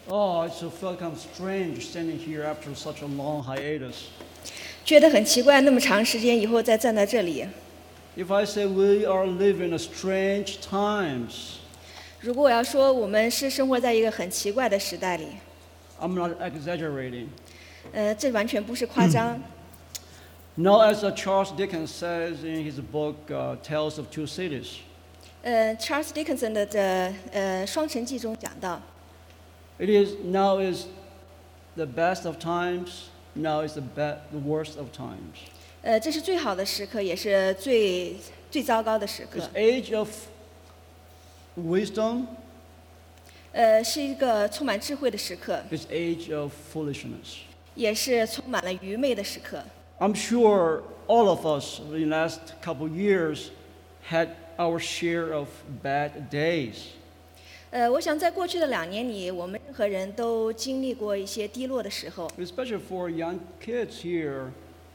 Oh, it felt kind of strange standing here after such a long hiatus. 觉得很奇怪，那么长时间以后再站在这里。 If I say we are living in strange times, 如果我要说我们是生活在一个很奇怪的时代里， I'm not exaggerating. 这完全不是夸张。 Now, as Charles Dickens says in his book Tales of Two Cities, Charles Dickinson 的《双城记》中讲到， now is the best of times, now is the worst of times. 这是最好的时刻，也是最糟糕的时刻 This。age of wisdom, 是一个充满智慧的时刻， this age of foolishness. 也是充满了愚昧的时刻。 I'm sure all of us in the last couple of years had our share of bad days. 我想在过去的2年里，我们任何人都经历过一些低落的时候， Especially for young kids here.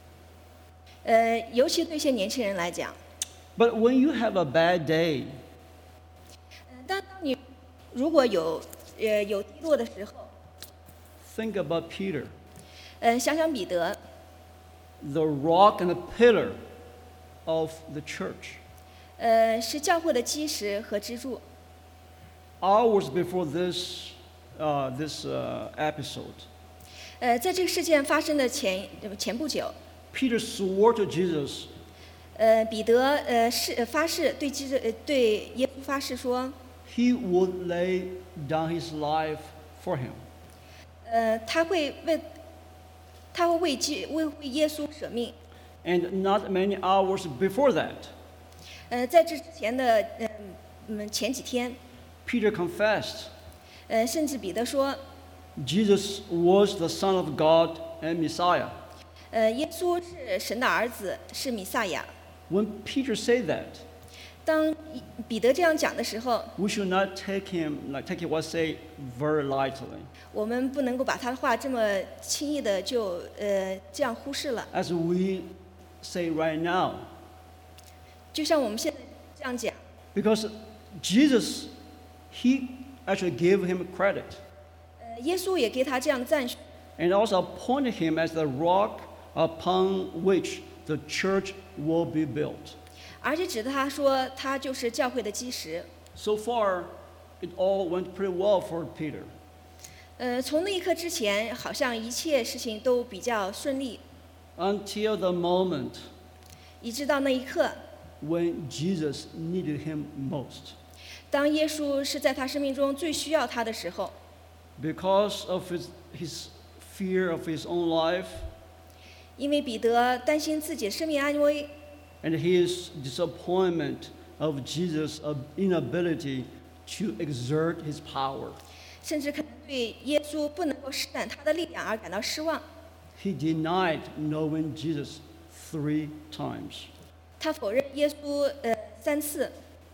尤其对一些年轻人来讲。 But when you have a bad day, 当你如果有低落的时候， think about Peter, 想想彼得， the rock and the pillar of the church. 是教会的基石和支柱。 Hours before this episode, 在这个事件发生的前不久， Peter swore to Jesus, 彼得发誓对耶稣发誓说， he would lay down his life for him. 他会为耶稣舍命。 And not many hours before that, 在这之前的前几天， Peter confessed 甚至彼得说， Jesus was the Son of God and Messiah. 耶稣是神的儿子，是弥赛亚。 When Peter said that, 当彼得这样讲的时候， we should not take what say very lightly. 我们不能够把他的话这么轻易的就这样忽视了。 As we say right now, 就像我们现在这样讲， because Jesus, he actually gave him credit 耶稣也给他这样的赞许， and also appointed him as the rock upon which the church will be built. 而且指着他说，他就是教会的基石。 So far, it all went pretty well for Peter. 从那一刻之前，好像一切事情都比较顺利， Until the moment 一直到那一刻， when Jesus needed him most. 当耶稣是在他生命中最需要他的时候， Because of his fear of his own life 因为彼得担心自己的生命安危， and his disappointment of Jesus' inability to exert his power, 甚至可能对耶稣不能够施展他的力量而感到失望。 he denied knowing Jesus 3 times. 他否认耶稣3次。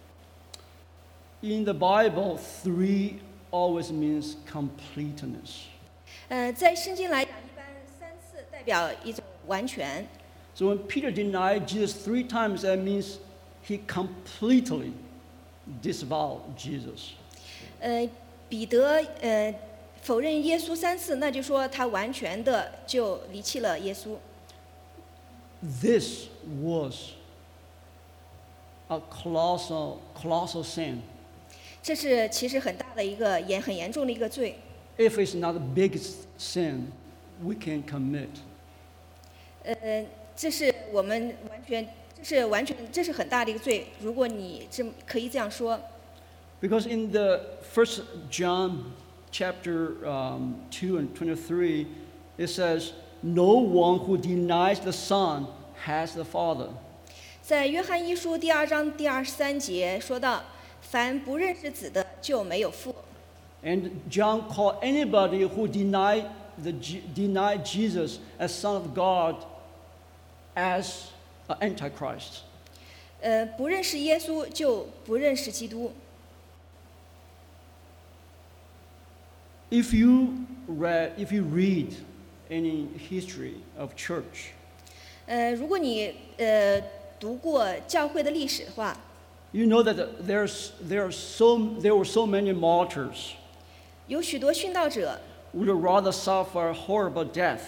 In the Bible, 3 always means completeness. 在圣经来讲，一般3次代表一种完全。 So when Peter denied Jesus 3 times, that means he completely disavowed Jesus. 彼得否认耶稣3次，那就说他完全的就离弃了耶稣。 This was a colossal sin. 这是其实很大的一个很严重的一个罪。 If it's not the biggest sin we can commit. 这是我们这是很大的一个罪。如果你可以这样说， Because in the 1 John chapter 2 and 23, it says, no one who denies the Son has the Father. 在约翰一书第2章第23节说到，凡不认识子的就没有父。 And John called anybody who denied Jesus as Son of God as an Antichrist. 不认识耶稣就不认识基督。 If you read any history of church, 如果你读过教会的历史的话， you know that there were so many martyrs 有许多殉道者， would rather suffer a horrible death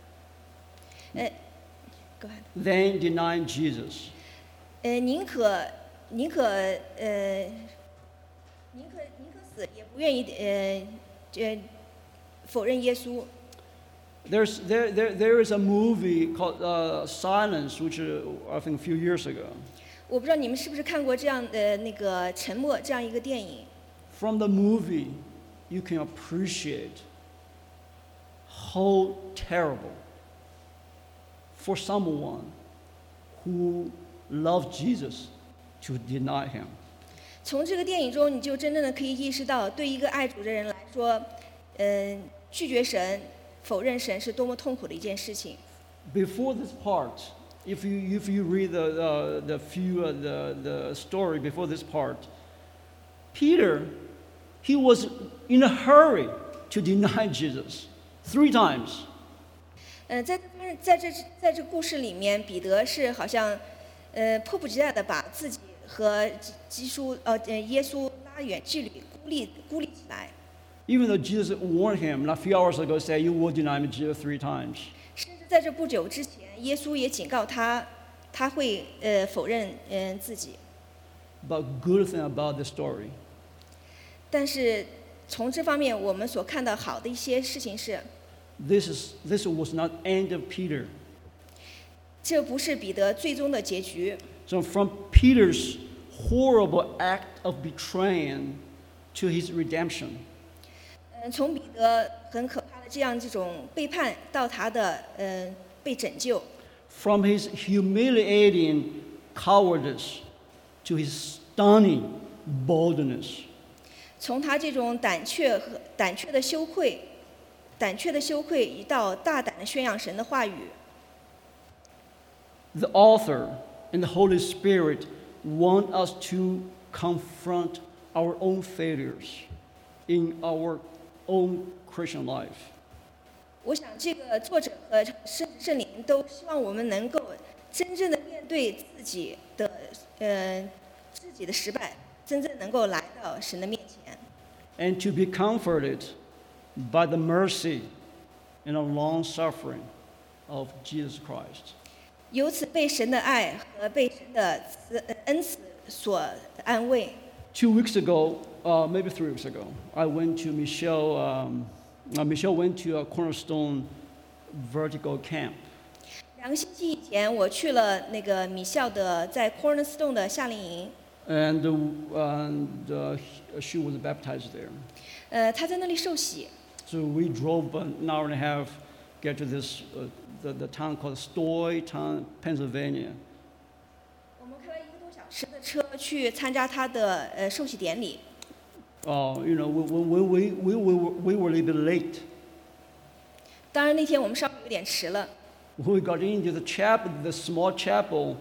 各位 than denying Jesus. 宁可死，也不愿意否认耶稣。 There is a movie called Silence, which I think a few years ago. 我不知道你们是不是看过这样的那个《沉默》这样一个电影。 From the movie, you can appreciate how terrible for someone who loves Jesus to deny him. 从这个电影中，你就真正的可以意识到，对一个爱主的人来说，拒绝神、否认神是多么痛苦的一件事情。 Before this part, if you read the story before this part, Peter, he was in a hurry to deny Jesus 3 times. 在这故事里面，彼得是好像迫不及待的把自己和耶稣拉远距离，孤立起来。 Even though Jesus warned him a few hours ago, say, "You will deny me 3 times." 甚至在这不久之前，耶稣也警告他，他会否认自己。 But good thing about the story, 但是从这方面，我们所看到好的一些事情是， this was not end of Peter. 这不是彼得最终的结局。 So from Peter's horrible act of betraying to his redemption, 从彼得很可怕的这种背叛到他的被拯救， from his humiliating cowardice to his stunning boldness. 从他这种胆怯的羞愧到大胆的宣扬神的话语。 The author and the Holy Spirit want us to confront our own failures in our own Christian life. 我想这个作者和圣灵都希望我们能够真正的面对自己的失败，真正能够来到神的面前。 And to be comforted by the mercy and the long suffering of Jesus Christ. 由此被神的爱和被神的恩慈所安慰。 2 weeks ago, maybe 3 weeks ago, I went to Michelle. Michelle went to a Cornerstone vertical camp. 2个星期以前，我去了那个米校的在 Cornerstone 的夏令营。 And she was baptized there. 她在那里受洗。 So we drove an hour and a half, get to this the town called Stoyton, Pennsylvania. 我们开了1个多小时的车去参加她的受洗典礼。 You know, we were a little bit late. 当然那天我们稍微有点迟了。 When we got into the chapel, the small chapel,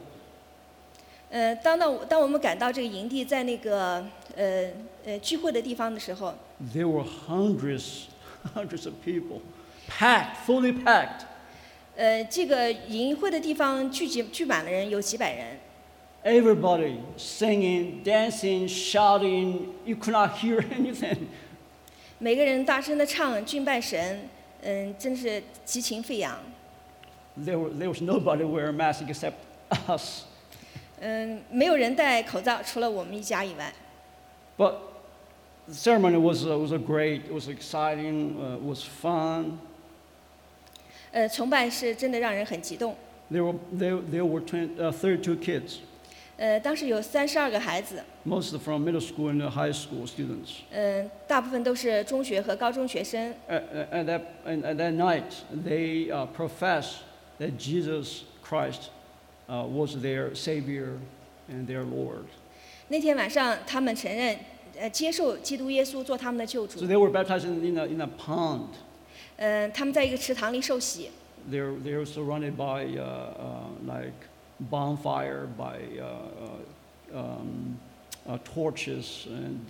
当我们赶到这个营地，在那个聚会的地方的时候， there were hundreds of people, fully packed. 这个营会的地方聚满了人，有几百人。 Everybody singing, dancing, shouting. You could not hear anything. 每个人大声的唱敬拜神，真是激情沸扬。 There was nobody wearing a mask except us. 没有人戴口罩，除了我们一家以外。 But the ceremony was great. It was exciting. It was fun. 崇拜是真的让人很激动。 There were 32 kids, 当时有32个孩子， most from middle school and high school students. 大部分都是中学和高中学生。 At that night, they professed that Jesus Christ was their Savior and their Lord. 那天晚上，他们承认接受基督耶稣做他们的救 So 主。 they were baptized in a pond. 他们在一个池塘里受洗。 They're surrounded by like bonfire, by torches, and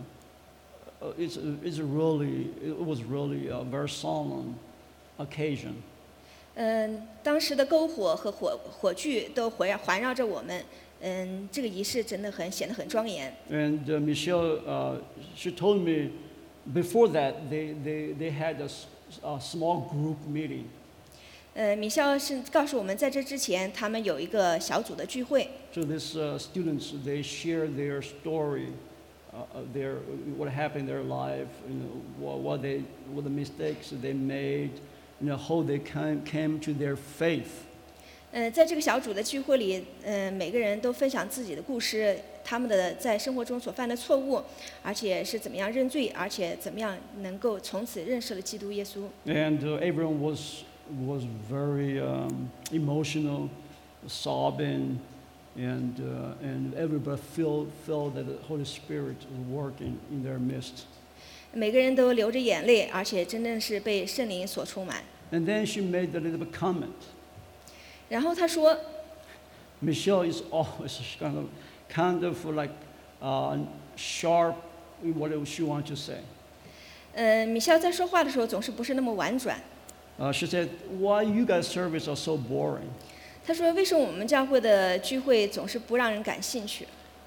it was really a very solemn occasion. 当时的篝火和火炬都环绕着我们。这个仪式真的显得很庄严。 And Michelle, she told me before that, they had a small group meeting. 米肖是告诉我们，在这之前，他们有一个小组的聚会。 So these students, they share their story, what happened in their life, what the mistakes they made, how they came to their faith. 在这个小组的聚会里，每个人都分享自己的故事，他们的在生活中所犯的错误，而且是怎么样认罪，而且怎么样能够从此认识了基督耶稣。 And everyone was very emotional, sobbing, and everybody felt that the Holy Spirit was working in their midst. 每个人都流着眼泪，而且真正是被圣灵所充满。 And then she made a little bit comment. 然后他说 Michelle is always kind of like sharp in what she wants to say. 米肖在说话的时候总是不是那么婉转。 She said, "Why you guys' service are so boring?" 他说：“为什么我们教会的聚会总是不让人感兴趣？”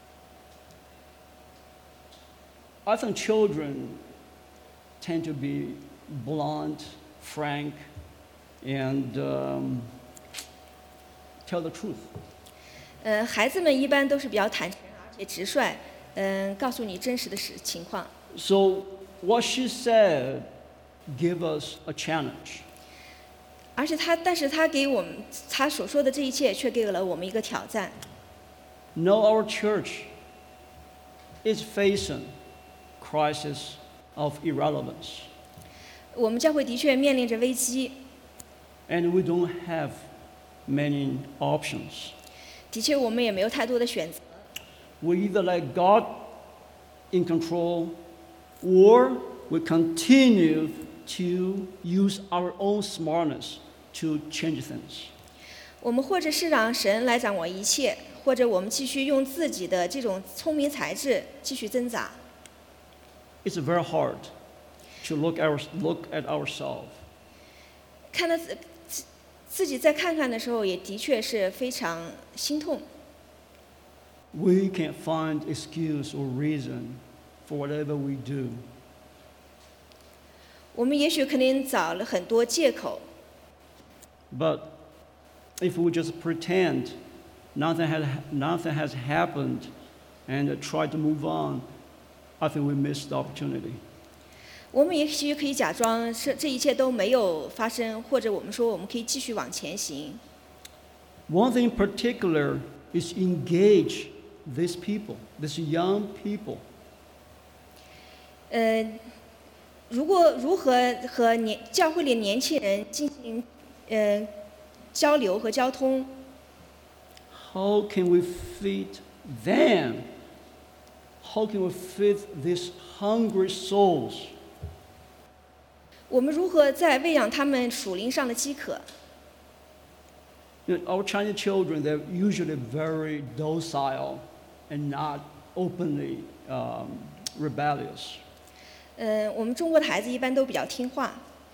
I think children tend to be blunt, frank, and tell the truth. 孩子们一般都是比较坦诚而且直率，告诉你真实的情况。 So what she said gave us a challenge. 但是他给我们他所说的这一切，却给了我们一个挑战。 No, our church is facing crisis of irrelevance. 我们教会的确面临着危机， And we don't have many options. 的确我们也没有太多的选择。 We either let God in control, or we continue to use our own smartness to change things. 我们或者是让神来掌握一切，或者我们继续用自己的这种聪明才智继续挣扎。 It's very hard to look at ourselves. 看到自己再看看的时候，也的确是非常心痛。 We can't find excuse or reason for whatever we do. 我们也许肯定找了很多借口， But if we just pretend nothing has happened and try to move on, I think we missed the opportunity. 我们也许可以假装这一切都没有发生，或者我们说我们可以继续往前行。 One thing in particular is engage these people, these young people. 如何和教会里年轻人进行交流和交通？ How can we feed them? How can we feed these hungry souls? 我们如何在喂养他们属灵上的饥渴？ Our Chinese children, they're usually very docile and not openly rebellious. 我们中国的孩子一般都比较听话，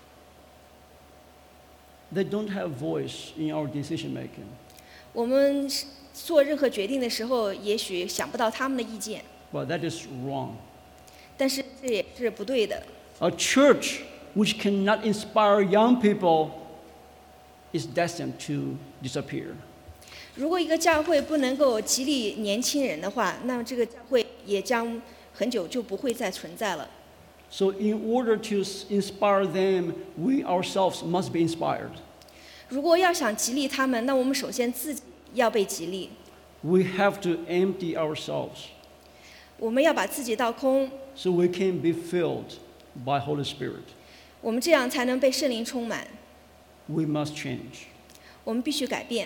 They don't have voice in our decision making. 我们做任何决定的时候，也许想不到他们的意见， But that is wrong. 但是这也是不对的。 A church which cannot inspire young people is destined to disappear. 如果一个教会不能够激励年轻人的话，那么这个教会也将很久就不会再存在了。 So in order to inspire them, we ourselves must be inspired. 如果要想激励他们，那我们首先自己要被激励， We have to empty ourselves 我们要把自己倒空， so we can be filled by Holy Spirit. 我们这样才能被圣灵充满。 We must change. 我们必须改变。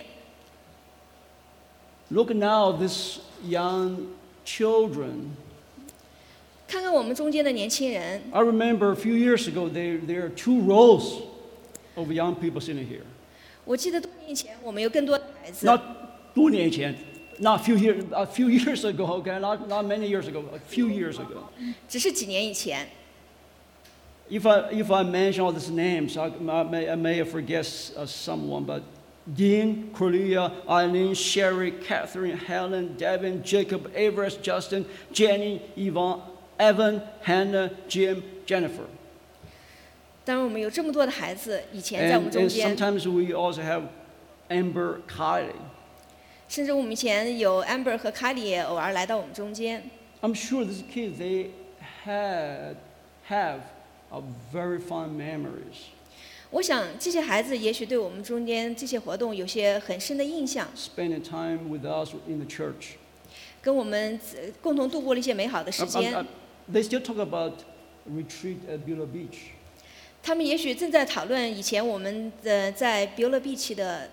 Look now, these young children. 看看我们中间的年轻人， I remember a few years ago, there are 2 rows of young people sitting here. 我记得多年以前我们有更多的孩子， Not 多年前, not a few years ago, okay, not many years ago, a few years ago. 只是几年以前。 If I mention all these names, I may forget someone, but Dean, Cornelia, Eileen, Sherry, Catherine, Helen, Devin, Jacob, Everest, Justin, Jenny, Yvonne, Evan, Hannah, Jim, Jennifer. 当然，我们有这么多的孩子，以前在我们中 And 间， sometimes we also have Amber, Kylie. 甚至我们以前有 Amber 和 Kylie 也偶尔来到我们中间。 I'm sure these kids, they have very fond memories. 我想这些孩子也许对我们中间这些活动有些很深的印象， Spending time with us in the church. 跟我们共同度过了一些美好的时间。 They still talk about retreat at Beulah Beach. 他们也许正在讨论以前我们在 Beulah Beach 的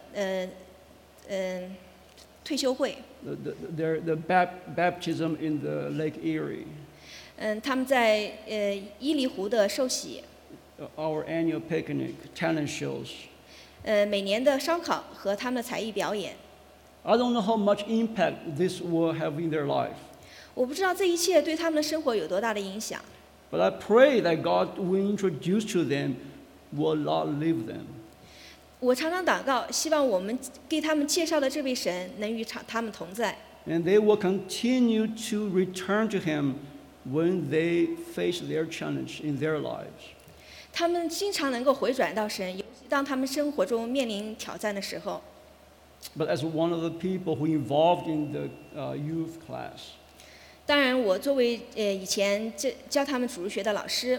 退休会。 The baptism in the Lake Erie. 他们在伊犁湖的受洗。 Our annual picnic, talent shows. 每年的烧烤和他们的才艺表演。 I don't know how much impact this will have in their life. 我不知道这一切对他们的生活有多大的影响。 But I pray that God will introduce to them, will not leave them. 我常常祷告，希望我们给他们介绍的这位神能与他们同在。 And they will continue to return to Him when they face their challenge in their lives. 他们经常能够回转到神，尤其当他们生活中面临挑战的时候。 But as one of the people who involved in the youth class, 当然，我作为以前教他们主日学的老师，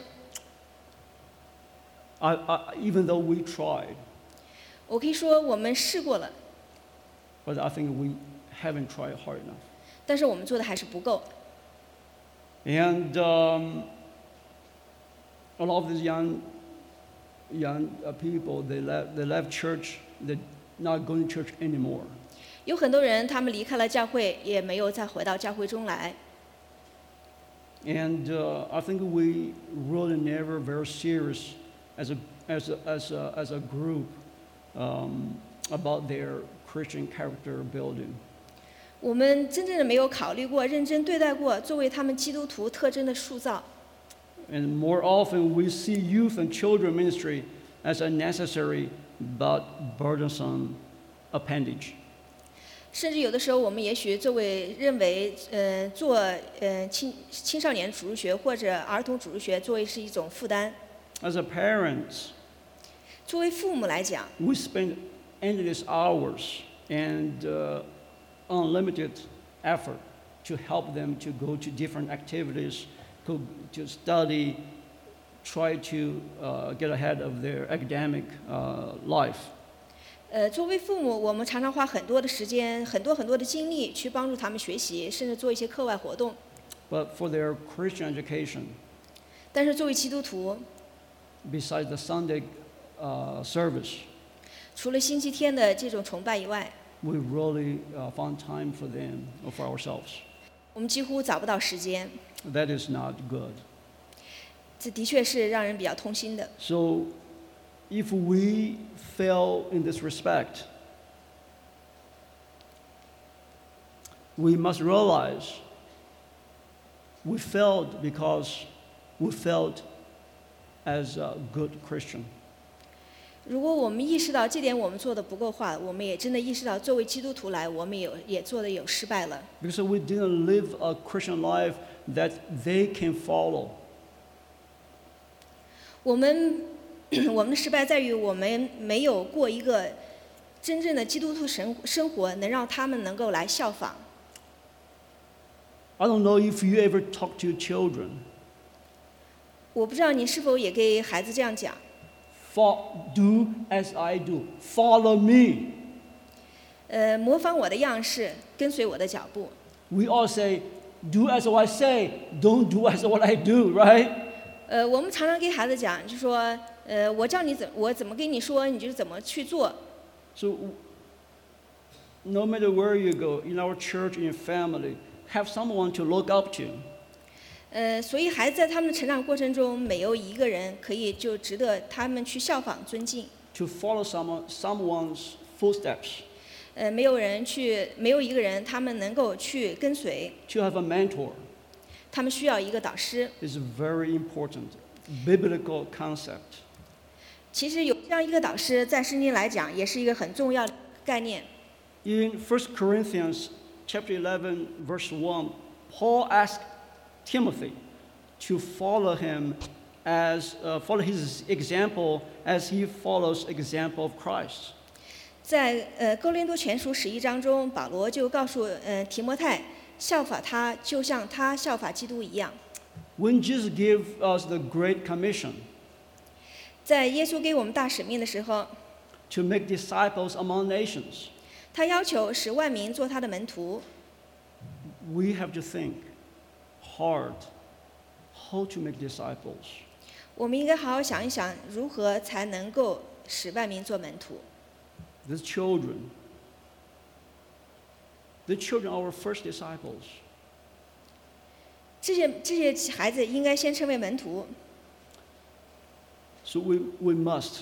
even though we tried, 我可以说我们试过了， but I think we haven't tried hard enough. 但是我们做的还是不够。 And a lot of these young people, they left church. They're not going to church anymore. 有很多人他们离开了教会，也没有再回到教会中来。 And I think we really never very serious as a group about their Christian character building. 我们真正的没有考虑过、认真对待过作为他们基督徒特征的塑造。 And more often we see youth and children ministry as a necessary but burdensome appendage. 甚至有的时候，我们也许认为，做青少年主日学或者儿童主日学作为是一种负担。 As a parents, 作为父母来讲， we spend endless hours and unlimited effort to help them to go to different activities, to study, try to get ahead of their academic life. 作为父母，我们常常花很多的时间、很多的精力去帮助他们学习，甚至做一些课外活动。 But for their Christian education, 但是作为基督徒， besides the Sunday service, 除了星期天的这种崇拜以外， we really found time for them or for ourselves. 我们几乎找不到时间。 That is not good. 这的确是让人比较痛心的。 So, if we fail in this respect, we must realize we failed because we failed as a good Christian. 如果我们意识到这点我们做的不够话，我们也真的意识到作为基督徒来，我们也做的有失败了。 Because we didn't live a Christian life that they can follow. 我们的失败在于我们没有过一个真正的基督徒生活，能让他们能够来效仿。 I don't know if you ever talk to your children. 我不知道你是否也给孩子这样讲。 Do as I do. Follow me. 模仿我的样式，跟随我的脚步。 We all say, do as what I say, don't do as what I do, right? 我们常常给孩子讲，就说，我怎么跟你说，你就怎么去做。 So, no matter where you go, in our church, in your family, have someone to look up to. 所以孩子在他们的成长过程中，没有一个人可以就值得他们去效仿、尊敬。 To follow someone's footsteps. 没有一个人他们能够去跟随。 To have a mentor. 他们需要一个导师。 Is a very important biblical concept. 其实有这样一个导师，在圣经来讲，也是一个很重要的概念。 In 1 Corinthians chapter 11, verse 1, Paul asked Timothy, to follow him follow his example as he follows example of Christ. 在哥林多前书11章中，保罗就告诉提摩太，效法他，就像他效法基督一样。 When Jesus gave us the Great Commission 在耶稣给我们大使命的时候， to make disciples among nations, 他要求使万民做他的门徒。 we have to think hard how to make disciples. 我们应该好好想一想，如何才能够使万民做门徒。 The children are our first disciples. 这些孩子应该先成为门徒。 So we must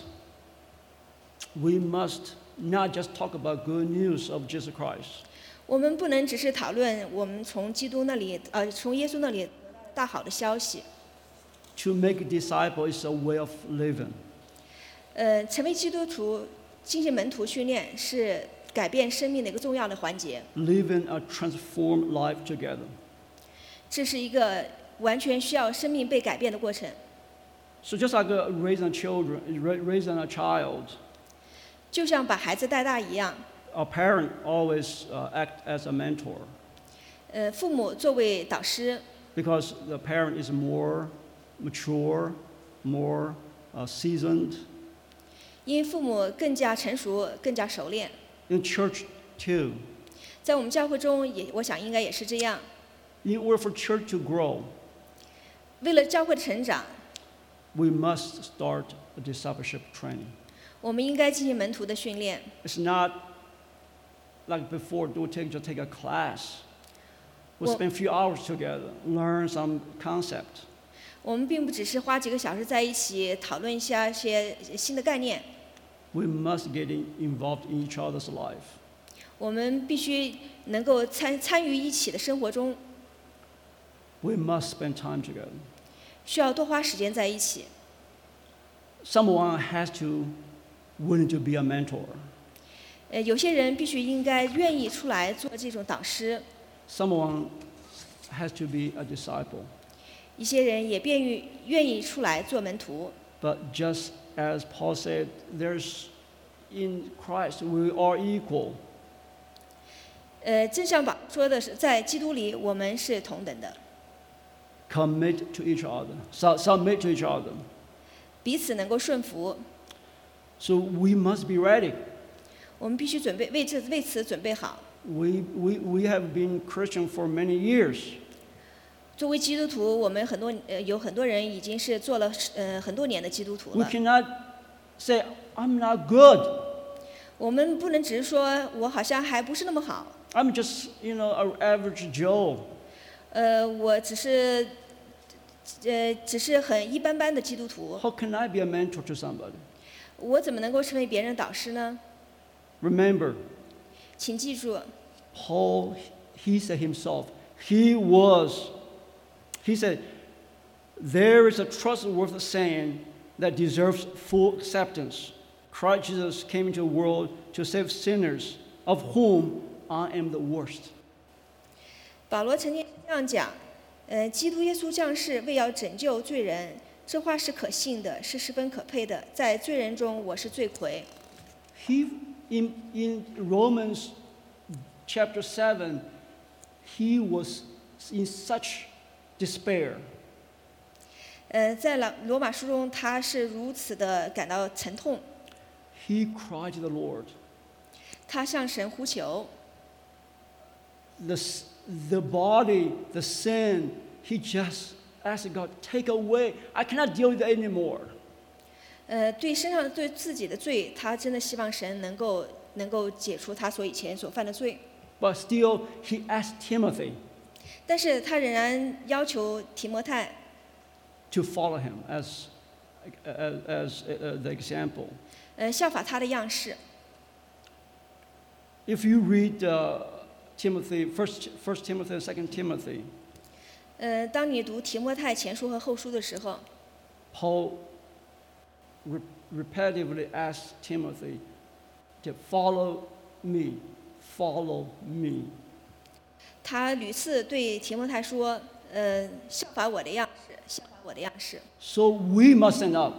not just talk about good news of Jesus Christ. 我们不能只是讨论我们从从耶稣那里大好的消息。 To make a disciple is a way of living. 成为基督徒，进行门徒训练是改变生命的一个重要的环节。 Living a transformed life together. 这是一个完全需要生命被改变的过程。 So just like raising a child, 就像把孩子带大一样， a parent always act as a mentor 父母作为导师， because the parent is more mature, more seasoned. 因为父母更加成熟，更加熟练。 In church too, 在我们教会中我想应该也是这样。 in order for church to grow, 为了教会的成长， we must start a discipleship training. 我们应该进行门徒的训练。 It's not like before, just take a class. We'll spend a few hours together, learn some concept. 我们并不只是花几个小时在一起讨论一些新的概念， We must get involved in each other's life. 我们必须能够参与一起的生活中， We must spend time together. 需要多花时间在一起。 Someone has to willing to be a mentor. 有些人必须应该愿意出来做这种导师， Someone has to be a disciple. 一些人也愿意出来做门徒。 But just as Paul said, in Christ we are equal. 正像保说的是，在基督里我们是同等的， Commit to each other, submit to each other. 彼此能够顺服。 So we must be ready. 我们必须准备为此准备好。 We have been Christian for many years. 作为基督徒，我们有很多人已经是做了很多年的基督徒 We 了。 cannot say, I'm not good. 我们不能只是说我好像还不是那么好， I'm just, an average Joe. 我只是很一般般的基督徒， How can I be a mentor to somebody? 我怎么能够成为别人的导师呢？ Remember, 请记住， Paul, he said himself, he said, there is a trustworthy saying that deserves full acceptance. Christ Jesus came into the world to save sinners, of whom I am the worst. 保罗曾经这样讲，基督耶稣降世为要拯救罪人，这话是可信的，是十分可佩的。在罪人中，我是罪魁。 In Romans chapter 7, he was in such despair. 在罗马书中，他是如此的感到沉痛， He cried to the Lord. 他向神呼求。 The body, the sin, he just asked God, take away. I cannot deal with it anymore. 对身上对自己的罪，他真的希望神能够解除他以前所犯的罪。 But still, he asked Timothy 但是他仍然要求提摩太 to follow him as the example. 效法他的样式。 If you read Timothy, First Timothy and 2 Timothy, 当你读提摩太前书和后书的时候， Paul repetitively asked Timothy to follow me, follow me. 他屡次对提摩太说：“效法我的样式， 效法我的样式。 So we must stand up.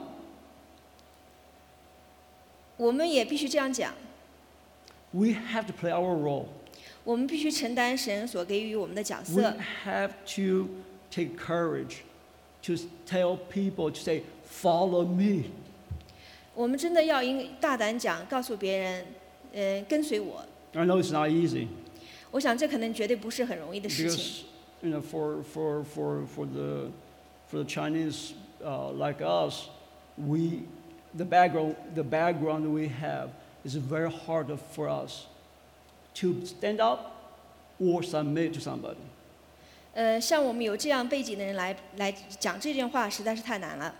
我们也必须这样讲， We have to play our role. 我们必须承担神所给予我们的角 We 色。 have to take courage to tell people to say, "Follow me." 我们真的要大胆讲，告诉别人，跟随我。 I know it's not easy 我想这可能绝对不是很容易的事情， because for the Chinese like us, the background we have is very hard for us to stand up or submit to somebody. 像我们有这样背景的人来讲这件话，实在是太难了。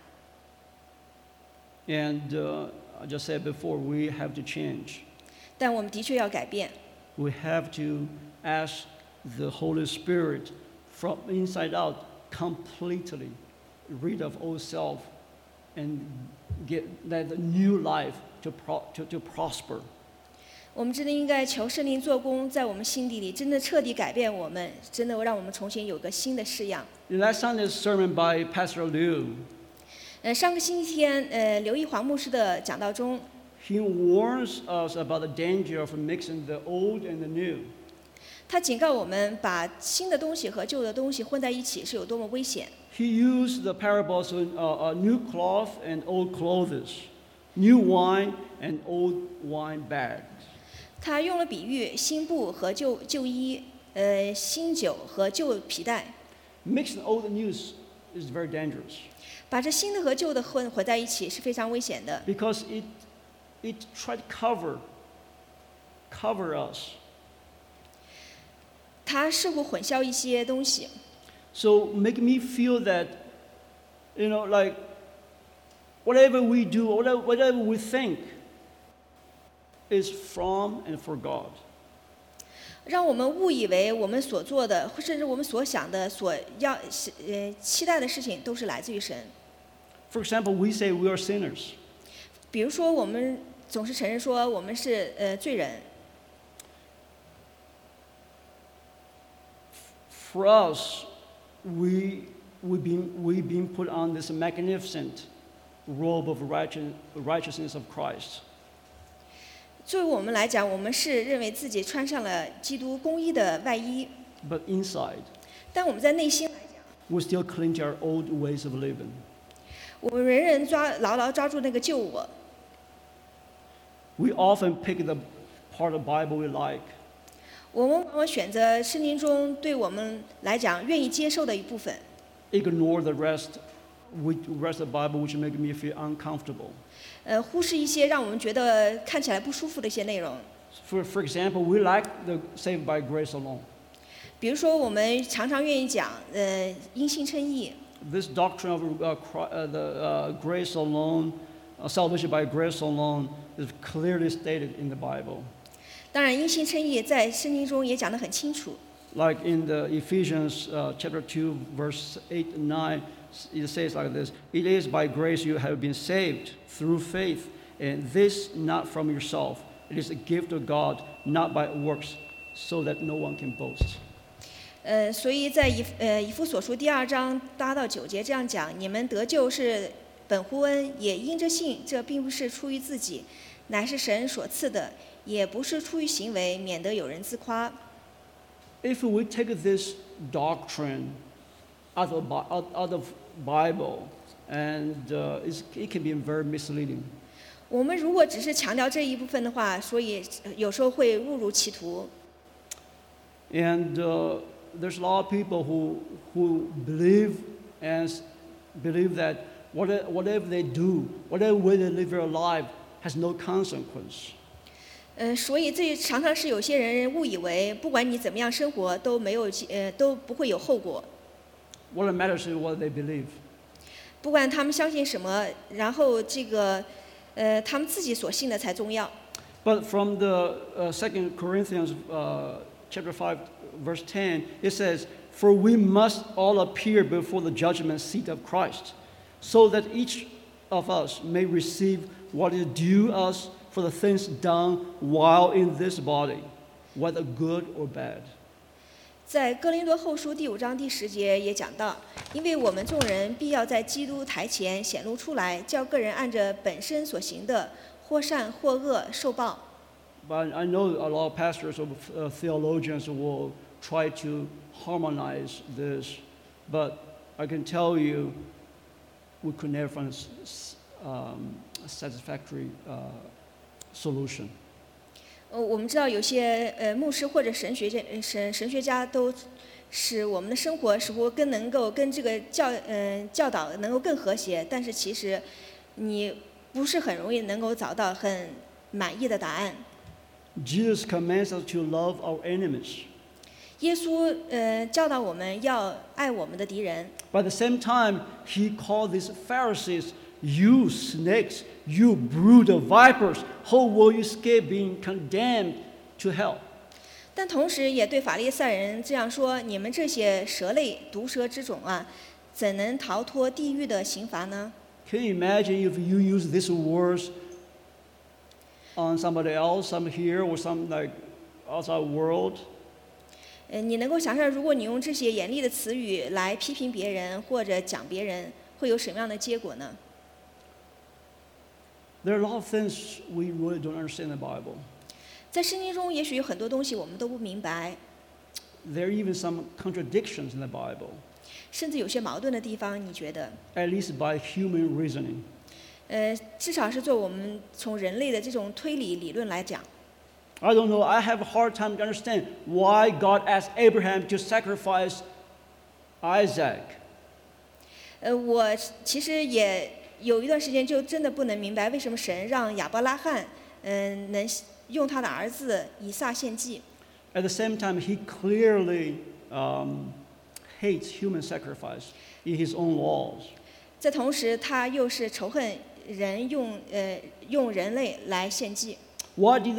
And I just said before, we have to change. 但我们的确要改变， We have to ask the Holy Spirit from inside out completely rid of old self and get that new life to prosper. 我们真的应该求圣灵做工，在我们心底里真的彻底改变我们，真的让我们重新有个新的式样。 In last Sunday's sermon by Pastor Liu, 上个星期天，刘一煌牧师的讲道中， he warns us about the danger of mixing the old and the new. 他警告我们，把新的东西和旧的东西混在一起是有多么危险。 He used the parables of new cloth and old clothes, new wine and old wine bags. 他用了比喻，新布和旧衣，新酒和旧皮带， Mixing old and new is very dangerous 把这新的和旧的混在一起是非常危险的， because it tried to cover us. 它试图混淆一些东西， So make me feel that, like whatever we do, whatever we think is from and for God. 让我们误以为我们所做的，甚至我们所想的、期待的事情都是来自于神。 For example, we say we are sinners. 比如说，我们总是承认说我们是罪人。 For us, we've been put on this magnificent robe of righteousness of Christ. 作为我们来讲，我们是认为自己穿上了基督公义的外衣， But inside, 但我们在内心来讲， we still cling to our old ways of living. 我们仍然牢牢抓住那个旧我。 We often pick the part of the Bible we like. 我们往往选择圣经中对我们来讲愿意接受的一部分， Ignore the rest of the Bible, which make me feel uncomfortable. 忽视一些让我们觉得看起来不舒服的一些内容。 For example, we like the saved by grace alone. 比如说，我们常常愿意讲，因信称义。 This doctrine of grace alone, salvation by grace alone, is clearly stated in the Bible. 当然，因信称义在圣经中也讲得很清楚。 Like in the Ephesians chapter 2, verse 8 and 9, it says like this: "It is by grace you have been saved through faith, and this not from yourself. It is a gift of God, not by works, so that no one can boast." 所以在以弗所书第2章8到9节这样讲：你们得救是本乎恩，也因着信，这并不是出于自己，乃是神所赐的，也不是出于行为，免得有人自夸。 If we take this doctrine out of Bible, and it can be very misleading. 我们如果只是强调这一部分的话，所以有时候会误入歧途。 And there's a lot of people who believe that whatever they do, whatever way they live their life, has no consequence. 所以这常常是有些人误以为，不管你怎么样生活，都不会有后果。 What it matters is what they believe. 不管他们相信什么，然后他们自己所信的才重要。 But from the 2 Corinthians chapter 5, verse 10, it says, "For we must all appear before the judgment seat of Christ, so that each of us may receive what is due us for the things done while in this body, whether good or bad." 在哥林多后书第5章第10节也讲到，因为我们众人必要在基督台前显露出来，叫个人按着本身所行的，或善或恶受报。 But I know a lot of pastors or theologians will try to harmonize this, but I can tell you, we could never find a satisfactory solution. 我们知道有些牧师或者神学家都使我们的生活似乎更能够跟这个教导能够更和谐，但是其实你不是很容易能够找到很满意的答案。 Jesus commands us to love our enemies. 耶稣教导我们要爱我们的敌人。 But at the same time, he called these Pharisees, "You snakes, you brood of vipers, how will you escape being condemned to hell?" 但同时也对法利赛人这样说：你们这些蛇类、毒蛇之种啊，怎能逃脱地狱的刑罚呢？ Can you imagine if you use these words on somebody else, some here or some like outside world? 你能够想象，如果你用这些严厉的词语来批评别人或者讲别人，会有什么样的结果呢？ There are a lot of things we really don't understand in the Bible. 在圣经中，也许有很多东西我们都不明白， There are even some contradictions in the Bible, 甚至有些矛盾的地方。你觉得？ at least by human reasoning. 至少是做我们从人类的这种推理理论来讲。 I don't know, I have a hard time to understand why God asked Abraham to sacrifice Isaac. 我其实也有一段时间就真的不能明白，为什么神让亚伯拉罕能用他的儿子以撒献祭。 At the same time, he clearly hates human sacrifice in his own laws. 在同时，他又是仇恨人用人类来献祭。 Why did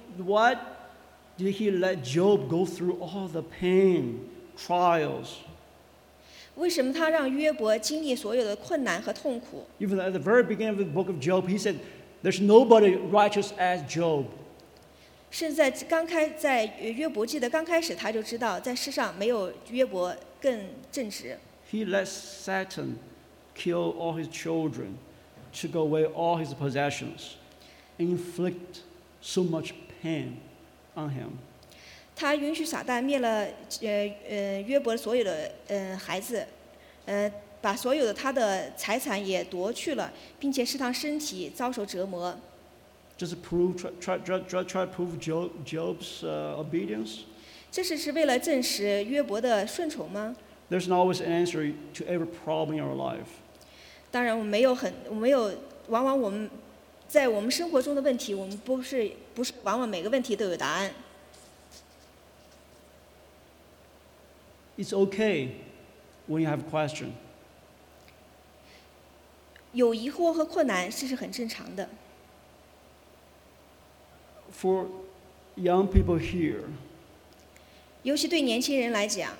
he let Job go through all the pain, trials? 为什么他让约伯经历所有的困难和痛苦？ Even at the very beginning of the book of Job, he said, "There's nobody righteous as Job." 甚至在约伯记的刚开始，他就知道在世上没有约伯更正直。 He let Satan kill all his children, took away all his possessions, inflict so much pain on him. 他允许撒旦灭了约伯所有的孩子，把所有的他的财产也夺去了，并且使他身体遭受折磨。 Just try to prove Job's obedience. 这是为了证实约伯的顺从吗？ There's not always an answer to every problem in our life. 当然，我们没有往往我们在我们生活中的问题，我们不是往往每个问题都有答案。 It's okay when you have a question. 有疑惑和困难，这是很正常的。 For young people here, 尤其对年轻人来讲，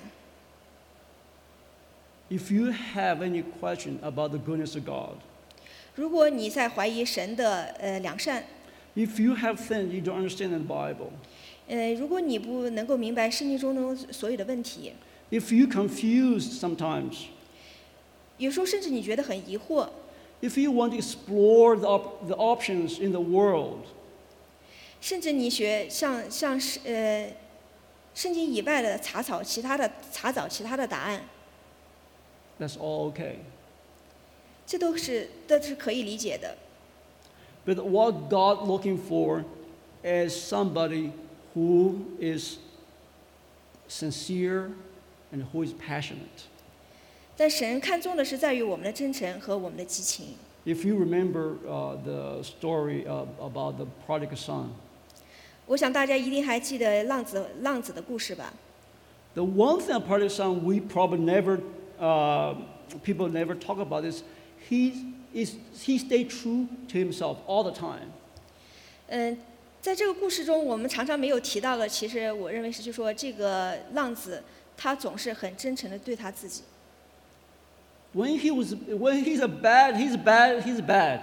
if you have any question about the goodness of God, 如果你在怀疑神的良善， if you have things you don't understand in the Bible, 如果你不能够明白圣经中的所有的问题， if you confused sometimes, 有时候甚至你觉得很疑惑， if you want to explore the options in the world, 甚至你像圣经以外的查找其他的答案， that's all okay. 这都是可以理解的。 But what God looking for is somebody who is sincere and who is passionate. 但神看重的是在于我们的真诚和我们的激情。 If you remember the story about the prodigal son, 我想大家一定还记得浪子的故事吧？ the one thing about prodigal son we probably never, people never talk about is he stayed true to himself all the time. 在这个故事中，我们常常没有提到的，其实我认为是，就说这个浪子他总是很真诚的对他自己。 When he's bad.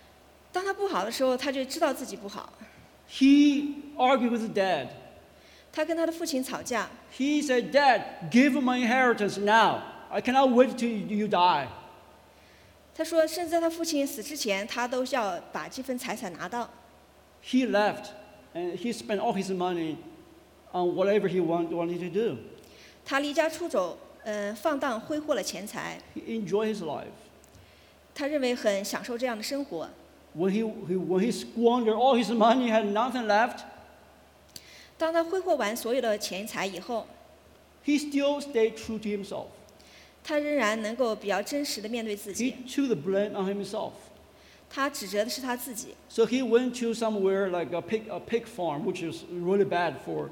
当他不好的时候，他就知道自己不好， He argued with his dad. 他跟他的父亲吵架， He said, "Dad, give my inheritance now. I cannot wait till you die." 他说，甚至在他父亲死之前，他都要把这份财产拿到。 He left, and he spent all his money on whatever he wanted to do. 他离家出走，放荡挥霍了钱财， He enjoyed his life. 他认为很享受这样的生活。 When he squandered all his money, had nothing left, 当他挥霍完所有的钱财以后， he still stayed true to himself. 他仍然能够比较真实的面对自 He 己。 took the blame on himself. 他指责的是他自己， So he went to somewhere like a pig farm, which is really bad for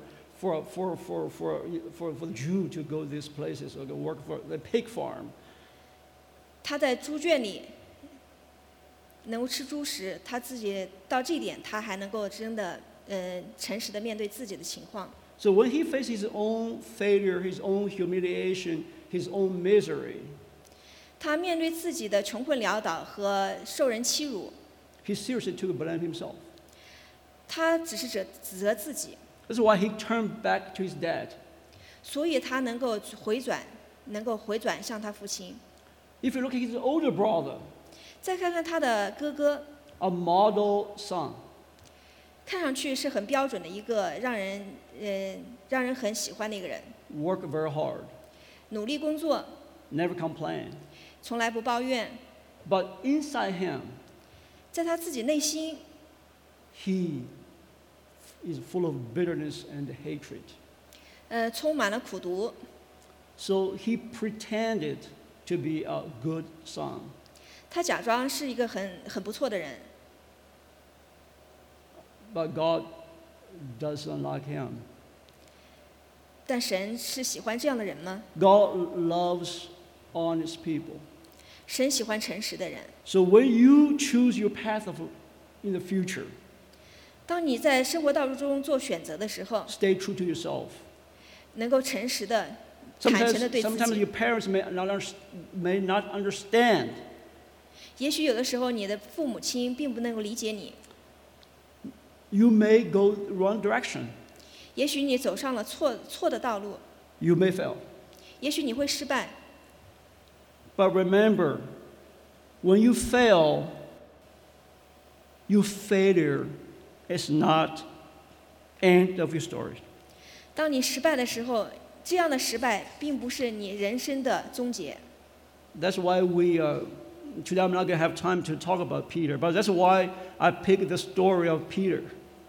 the Jew to go these places or to work for the pig farm. 他在猪圈里能够吃猪食，他自己到这一点，他还能够真的诚实的面对自己的情况。 So when he faced his own failure, his own humiliation, his own misery, 他面对自己的穷困潦倒和受人欺辱， he seriously took blame himself. 他只是指责自己， That's why he turned back to his dad. 所以他能够回转向他父亲。 If you look at his older brother, 再看看他的哥哥， a model son, 看上去是很标准的一个让人很喜欢的一个人， worked very hard, 努力工作， never complained. 从来不抱怨。 But inside him, 在他自己内心， he is full of bitterness and hatred. 充满了苦毒， So he pretended to be a good son. 他假装是一个很不错的人， But God doesn't like him. 但神是喜欢这样的人吗？ God loves honest people. 神喜欢诚实的人。 So when you choose your path in the future, 当你在生活道路中做选择的时候， stay true to yourself. 能够诚实的、坦诚的对自 Sometimes 己 your。parents may not understand. 也许有的时候你的父母亲并不能够理解你， You may go wrong direction. 也许你走上了错的道路， You may fail. 也许你会失败。 But remember, when you fail, your failure is not end of your story. 当你失败的时候，这样的失败并不是你人生的终结。 That's why today I'm not going to have time to talk about Peter, but that's why I picked the story of Peter.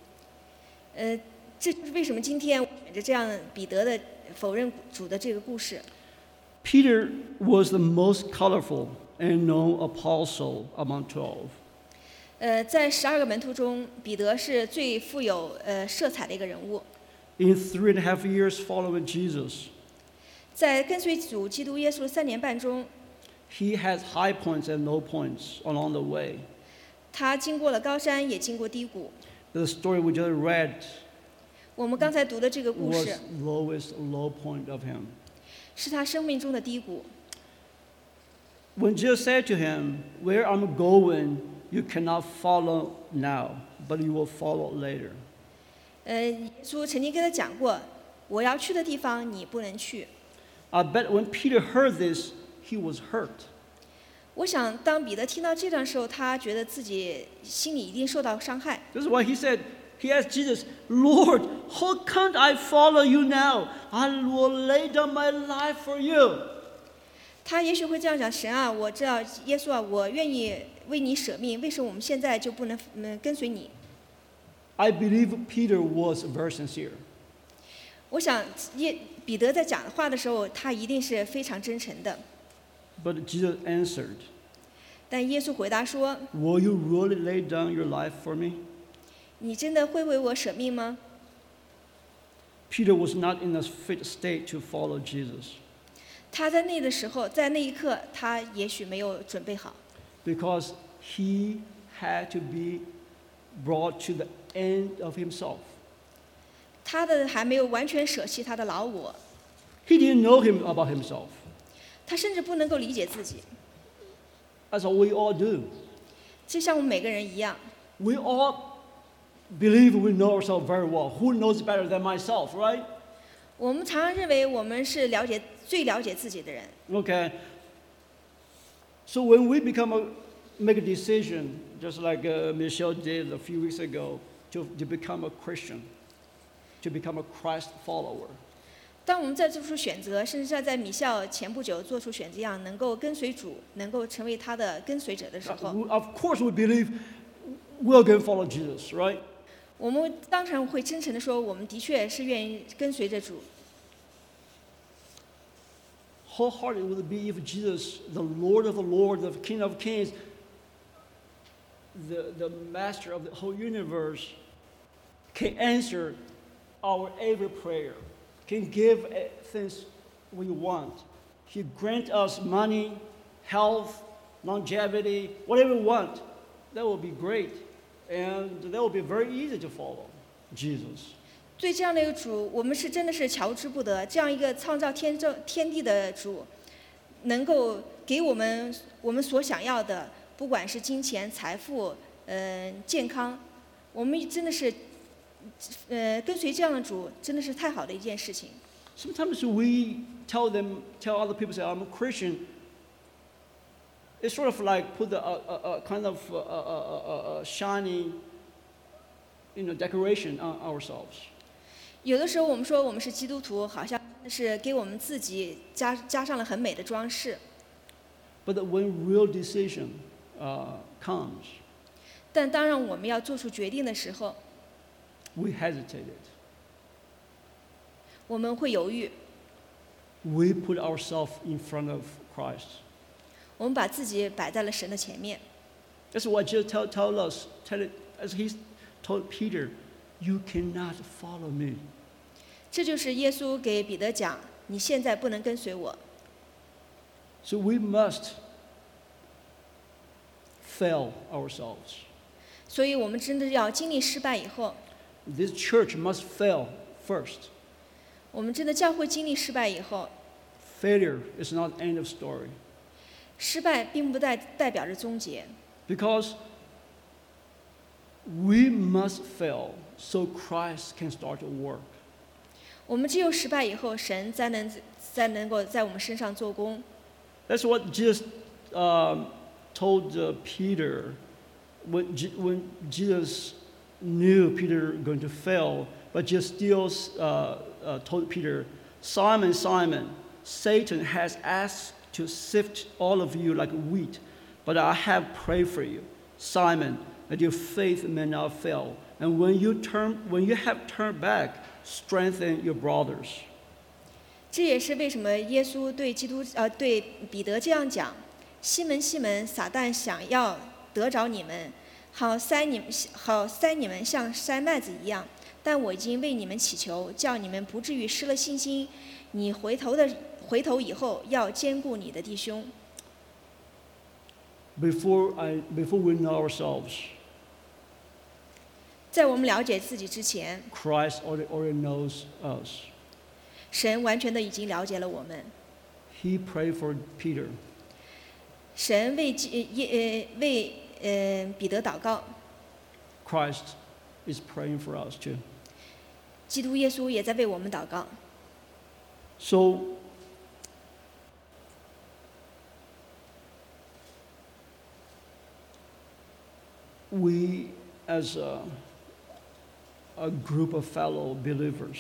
这就是为什么今天我选择这样彼得的否认主的这个故事。 Peter was the most colorful and known apostle among 12. 在12个门徒中，彼得是最富有色彩的一个人物。 In 3.5 years following Jesus, 在跟随主基督耶稣的3年半中， he had high points and low points along the way. 他经过了高山，也经过低谷。 The story we just read 我们刚才读的这个故 was 事， lowest low point of him. 是他生命中的低谷。 When Jesus said to him, "Where I'm going, you cannot follow now, but you will follow later." 耶稣曾经跟他讲过，我要去的地方你不能去。 I bet when Peter heard this, he was hurt. 我想，当彼得听到这段时候，他觉得自己心里一定受到伤害。 This is why he asked Jesus, "Lord, how can't I follow you now? I will lay down my life for you." 他也许会这样讲：神啊，我知道耶稣啊，我愿意为你舍命，为什么我们现在就不能跟随你？ I believe Peter was very sincere. 我想，彼得在讲话的时候，他一定是非常真诚的。 But Jesus answered, 但耶稣回答说 "Will you really lay down your life for me?" 你真的会为我舍命吗？ Peter was not in a fit state to follow Jesus 他在那的时候，在那一刻，他也许没有准备好， because he had to be brought to the end of himself. 他的还没有完全舍弃他的老我， He didn't know about himself. 他甚至不能够理解自己， That's what we all do. 就像我们每个人一样， We all believe we know ourselves very well. Who knows better than myself, right? 我们常常认为我们是最了解自己的人。 Okay. So when we make a decision, just like Michelle did a few weeks ago, to become a Christian, to become a Christ follower. 当我们在做出选择，甚至在米校前不久做出选择一样，能够跟随主，能够成为他的跟随者的时候， Of course, we believe we're going to follow Jesus, right? 我们当然会真诚地说，我们的确是愿意跟随着主。 How hard it would be if Jesus, the Lord of the Lords, the King of Kings, the Master of the whole universe, can answer our every prayer, can give things we want. He grant us money, health, longevity, whatever we want. That would be great. And that would be very easy to follow Jesus. 对这样的一个主，我们是真的是求之不得。这样一个创造天地的主，能够给我们所想要的，不管是金钱、财富、健康，我们真的是跟随这样的主，真的是太好的一件事情。 Sometimes we tell other people, say, I'm a Christian. It's sort of like put a kind of shiny, decoration on ourselves. 有的时候我们说我们是基督徒，好像是给我们自己加上了很美的装饰。 But when real decision comes, 但当然我们要做出决定的时候， we hesitated. 我们会犹豫。 We put ourselves in front of Christ. 我们把自己摆在了神的前面。 That's why Jesus told us, as he told Peter, you cannot follow me. 这就是耶稣给彼得讲：“你现在不能跟随我。” So we must fail ourselves. 所以我们真的要经历失败以后， This church must fail first. 我们真的教会经历失败以后， Failure is not the end of story. 失败并不代表着终结， Because we must fail so Christ can start to work. 我们只有失败以后，神才能够在我们身上做工。 That's what Jesus told Peter when Jesus knew Peter going to fail, but Jesus still told Peter, Simon, Simon, Satan has asked to sift all of you like wheat, but I have prayed for you, Simon, that your faith may not fail. And when you have turned back, strengthen your brothers. 这也是为什么耶稣对彼得这样讲：“西门，西门，撒旦想要得着你们，好塞你们像塞麦子一样。但我已经为你们祈求，叫你们不至于失了信心。你回头以后，要兼顾你的弟兄。” Before we know ourselves, 在我们了解自己之前， Christ already knows us. 神完全的已经了解了我们。 He prayed for Peter. 神为彼得祷告， Christ is praying for us too. 基督耶稣也在为我们祷告。 So we, as a group of fellow believers,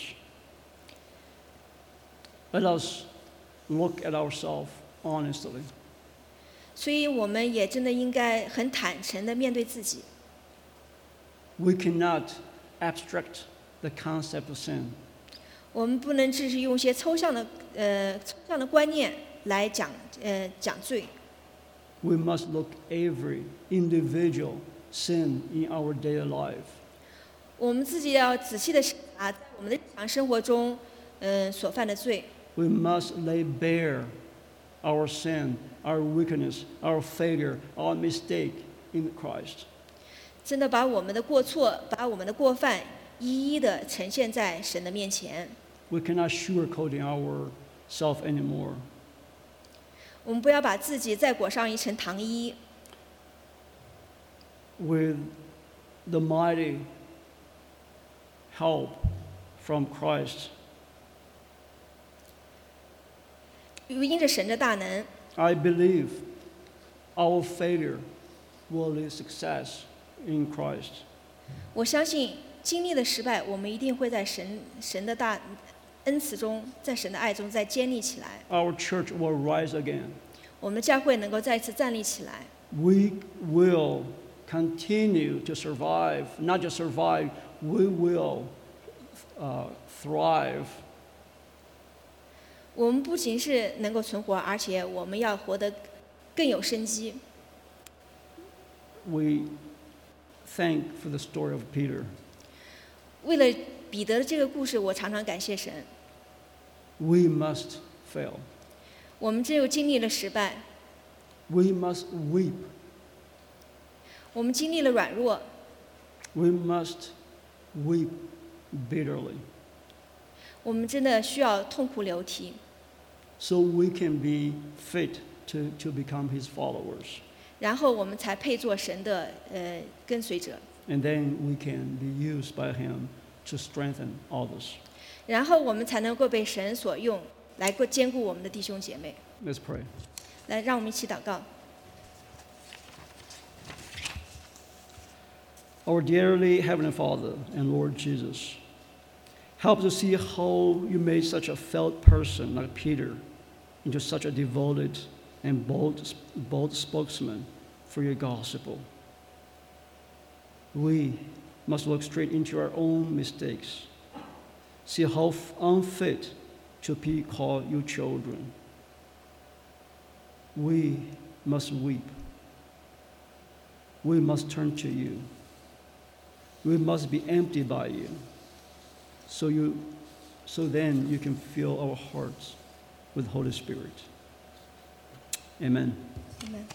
let us look at ourselves honestly. 所以我们也真的应该很坦诚地面对自己。 We cannot abstract the concept of sin. 我们不能只是用一些抽象的观念来讲罪。 We must look every individual sin in our daily life. 我们自己要仔细的审查在我们的日常生活中，所犯的罪。 We must lay bare our sin, our weakness, our failure, our mistake in Christ. 真的把我们的过错、把我们的过犯一一的呈现在神的面前。 We cannot sugarcoat ourselves anymore. 我们不要把自己再裹上一层糖衣。 With the mighty help from Christ. 因着神的大能， I believe our failure will lead success in Christ. 我相信经历了失败，我们一定会在神的大恩慈中，在神的爱中再坚立起来。 Our church will rise again. 我们的教会能够再次站立起来。 We will continue to survive, not just survive, we will thrive. 我们不仅是能够存活，而且我们要活得更有生机。 We thank for the story of Peter. 为了彼得的这个故事，我常常感谢神。 We must fail. 我们只有经历了失败， We must weep. 我们经历了软弱， We must weep bitterly 我们真的需要痛哭流涕， so we can be fit to become his followers. 然后我们才配做神的跟随者， And then we can be used by him to strengthen others. 然后我们才能够被神所用，来兼顾我们的弟兄姐妹。 Let's pray. 来，让我们一起祷告。 Our dearly Heavenly Father and Lord Jesus, help us to see how you made such a felt person like Peter into such a devoted and bold spokesman for your gospel. We must look straight into our own mistakes, see how unfit to be called your children. We must weep. We must turn to you. We must be emptied by you, so then you can fill our hearts with Holy Spirit. Amen. Amen.